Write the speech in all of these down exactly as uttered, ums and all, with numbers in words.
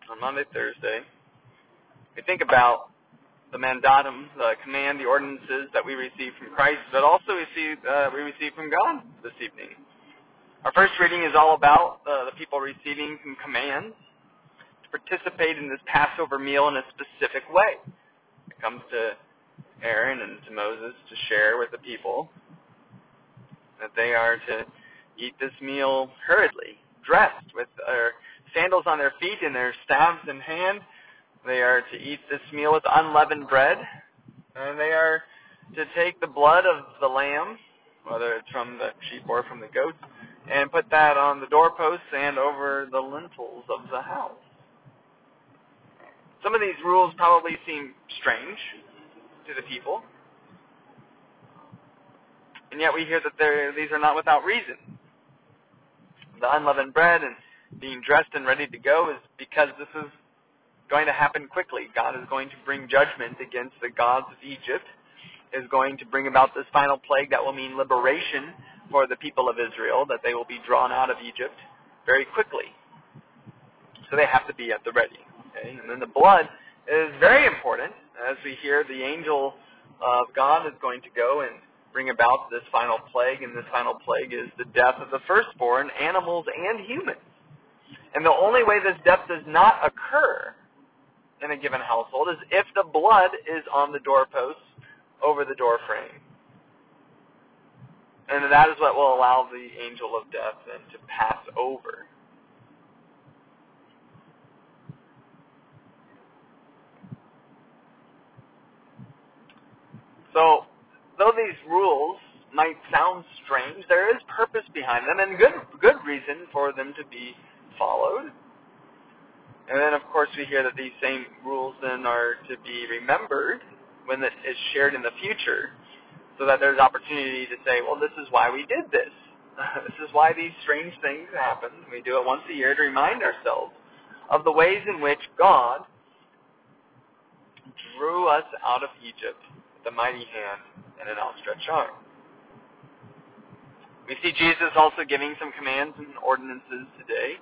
on Monday, Thursday, we think about the mandatum, the command, the ordinances that we receive from Christ, but also we see uh, we receive from God this evening. Our first reading is all about uh, the people receiving some commands to participate in this Passover meal in a specific way. It comes to Aaron and to Moses to share with the people that they are to eat this meal hurriedly, dressed with their sandals on their feet and their staffs in hand. They are to eat this meal with unleavened bread, and they are to take the blood of the lamb, whether it's from the sheep or from the goat, and put that on the doorposts and over the lintels of the house. Some of these rules probably seem strange to the people, and yet we hear that these are not without reason. The unleavened bread and being dressed and ready to go is because this is going to happen quickly. God is going to bring judgment against the gods of Egypt, is going to bring about this final plague that will mean liberation for the people of Israel, that they will be drawn out of Egypt very quickly. So they have to be at the ready. Okay? And then the blood is very important, as we hear the angel of God is going to go and bring about this final plague, and this final plague is the death of the firstborn, animals and humans. And the only way this death does not occur in a given household is if the blood is on the doorposts over the door frame. And that is what will allow the angel of death then to pass over. So, though these rules might sound strange, there is purpose behind them and good good reason for them to be followed. And then, of course, we hear that these same rules then are to be remembered when it is shared in the future, so that there's opportunity to say, well, this is why we did this. This is why these strange things happen. We do it once a year to remind ourselves of the ways in which God drew us out of Egypt with a mighty hand and an outstretched arm. We see Jesus also giving some commands and ordinances today.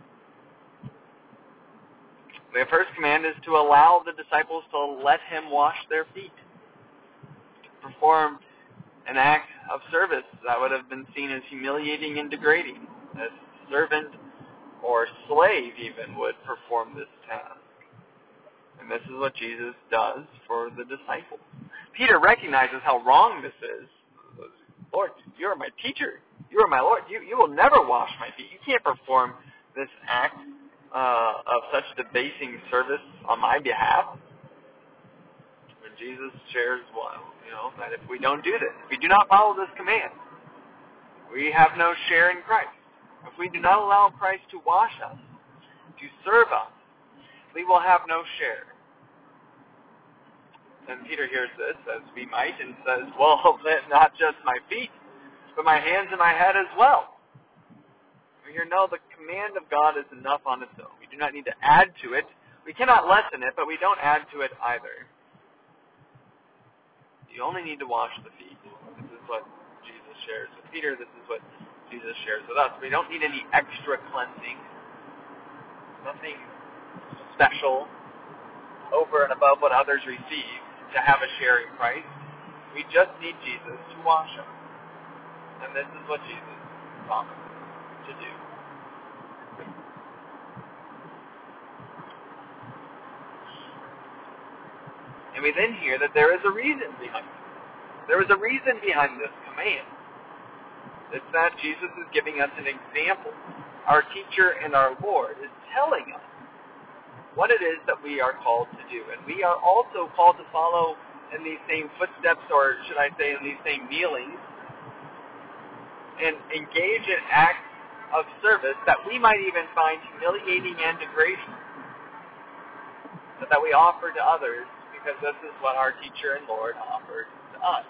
The first command is to allow the disciples to let him wash their feet, to perform an act of service that would have been seen as humiliating and degrading. A servant or slave even would perform this task. And this is what Jesus does for the disciples. Peter recognizes how wrong this is. Lord, you are my teacher. You are my Lord. You, you will never wash my feet. You can't perform this act uh, of such debasing service on my behalf. When Jesus shares, well, you know, that if we don't do this, if we do not follow this command, we have no share in Christ. If we do not allow Christ to wash us, to serve us, we will have no share. And Peter hears this, as we might, and says, well, not just my feet, but my hands and my head as well. We hear, no, the command of God is enough on its own. We do not need to add to it. We cannot lessen it, but we don't add to it either. You only need to wash the feet. This is what Jesus shares with Peter. This is what Jesus shares with us. We don't need any extra cleansing. Nothing special over and above what others receive to have a share in Christ. We just need Jesus to wash us. And this is what Jesus promised to do. And we then hear that there is a reason behind it. There is a reason behind this command. It's that Jesus is giving us an example. Our teacher and our Lord is telling us what it is that we are called to do. And we are also called to follow in these same footsteps, or should I say in these same kneelings, and engage in acts of service that we might even find humiliating and degrading, but that we offer to others because this is what our teacher and Lord offered to us.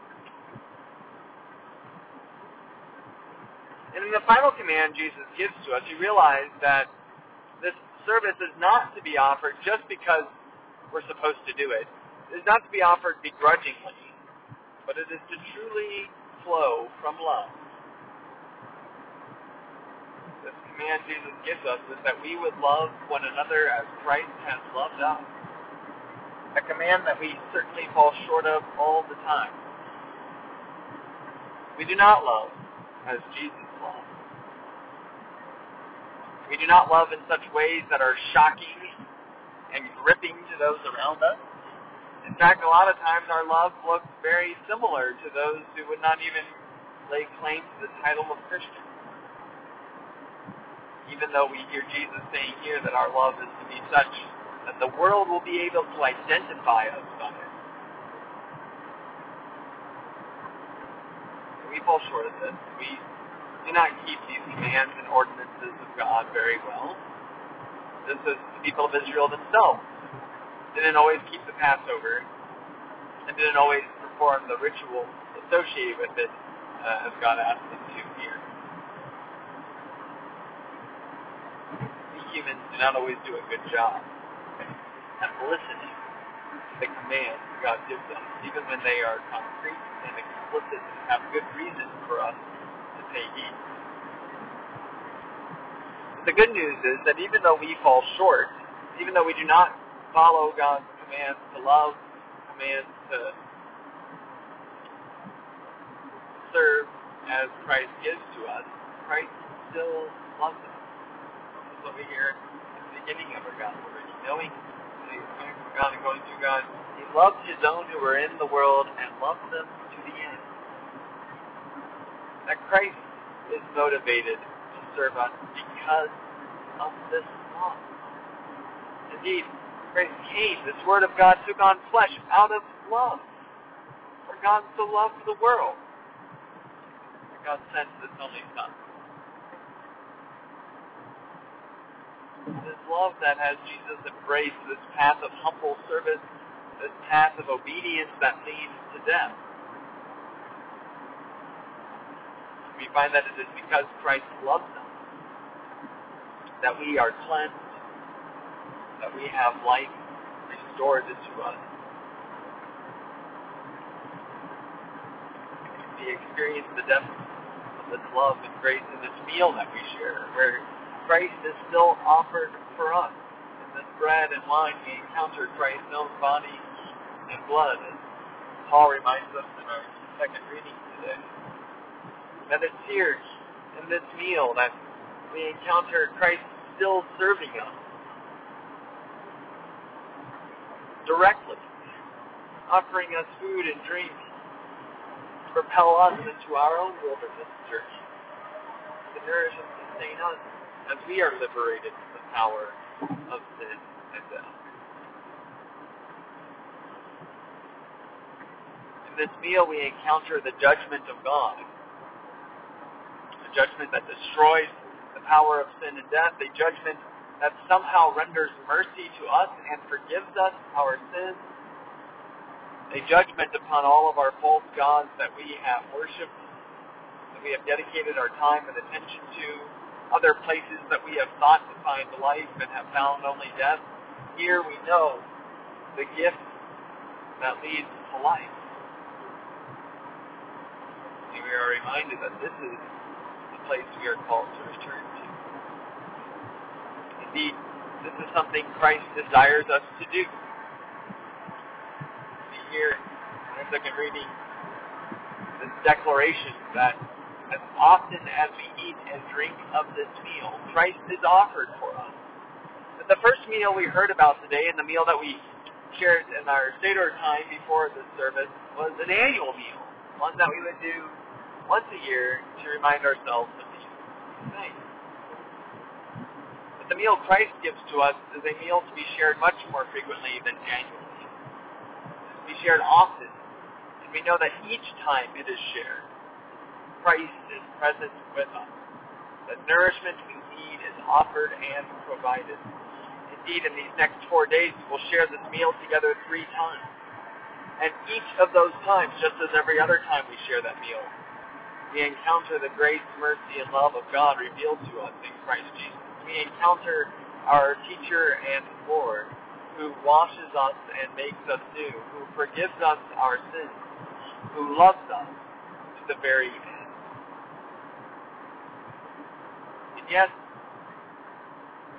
And in the final command Jesus gives to us, you realize that this service is not to be offered just because we're supposed to do it. It is not to be offered begrudgingly, but it is to truly flow from love. This command Jesus gives us is that we would love one another as Christ has loved us. A command that we certainly fall short of all the time. We do not love as Jesus loved. We do not love in such ways that are shocking and gripping to those around us. In fact, a lot of times our love looks very similar to those who would not even lay claim to the title of Christian. Even though we hear Jesus saying here that our love is to be such that the world will be able to identify us by it. We fall short of this. We do not keep these commands and ordinances of God very well. This is the people of Israel themselves. Didn't always keep the Passover and didn't always perform the ritual associated with it uh, as God asked them to here. We humans do not always do a good job at listening to the commands God gives us, even when they are concrete and explicit and have good reason for us to pay heed. But the good news is that even though we fall short, even though we do not follow God's commands to love, commands to serve as Christ gives to us, Christ still loves us. This is what we hear at the beginning of our gospel reading. Knowing that He is coming from God and going through God, He loved His own who were in the world and loved them to the end. That Christ is motivated to serve us because of this love. Indeed, Christ came, this Word of God took on flesh out of love. For God so loved the world that God sent His only Son. This love that has Jesus embraced this path of humble service, this path of obedience that leads to death. We find that it is because Christ loves us that we are cleansed, that we have life restored to us. We experience the depth of this love and grace in this meal that we share, where Christ is still offered for us. In this bread and wine, we encounter Christ's own body and blood, as Paul reminds us in our second reading today. That it's here in this meal that we encounter Christ still serving us directly, offering us food and drink to propel us into our own wilderness journey, to nourish and sustain us as we are liberated from the power of sin and death. In this meal, we encounter the judgment of God, a judgment that destroys the power of sin and death, a judgment that somehow renders mercy to us and forgives us our sins, a judgment upon all of our false gods that we have worshipped, that we have dedicated our time and attention to, other places that we have thought to find life and have found only death. Here we know the gift that leads to life. And we are reminded that this is the place we are called to return to. Indeed, this is something Christ desires us to do. We hear in our second reading this declaration that as often as we eat and drink of this meal, Christ is offered for us. But the first meal we heard about today, and the meal that we shared in our Seder time before this service, was an annual meal, one that we would do once a year to remind ourselves of these things. The meal Christ gives to us is a meal to be shared much more frequently than annually. It's to be shared often, and we know that each time it is shared, Christ is present with us. The nourishment we need is offered and provided. Indeed, in these next four days, we'll share this meal together three times. And each of those times, just as every other time we share that meal, we encounter the grace, mercy, and love of God revealed to us in Christ Jesus. We encounter our teacher and Lord, who washes us and makes us new, who forgives us our sins, who loves us to the very end. And yes,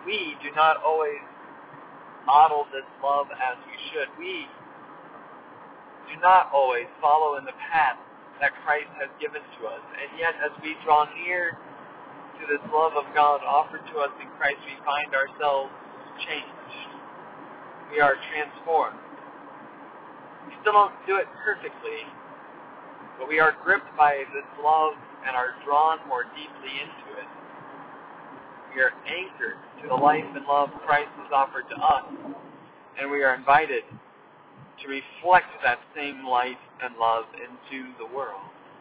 we do not always model this love as we should. We do not always follow in the path that Christ has given to us. And yet, as we draw near to this love of God offered to us in Christ, we find ourselves changed. We are transformed. We still don't do it perfectly, but we are gripped by this love and are drawn more deeply into it. We are anchored to the life and love Christ has offered to us, and we are invited to reflect that same light and love into the world.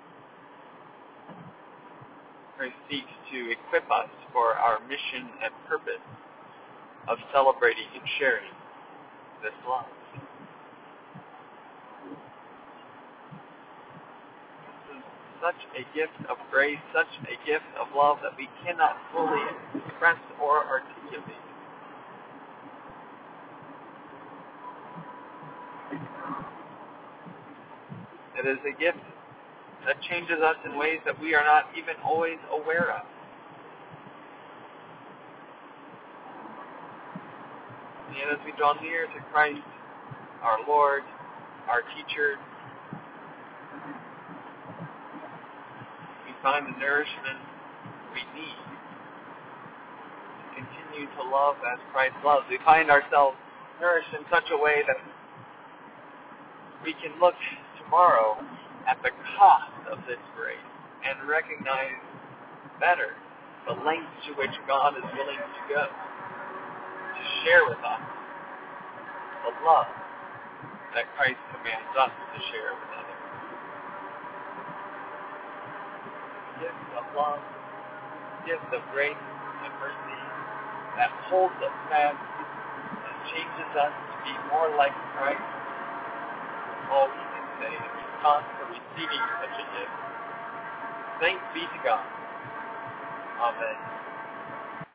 Christ seeks to equip us for our mission and purpose of celebrating and sharing this love. Such a gift of grace, such a gift of love that we cannot fully express or articulate. It is a gift that changes us in ways that we are not even always aware of. And as we draw near to Christ, our Lord, our teacher, we find the nourishment we need to continue to love as Christ loves. We find ourselves nourished in such a way that we can look tomorrow at the cost of this grace and recognize better the lengths to which God is willing to go to share with us the love that Christ commands us to share with others. Gift of love, gift of grace and mercy that holds us fast and changes us to be more like Christ. All we can say in response to receiving such a gift, thanks be to God. Amen.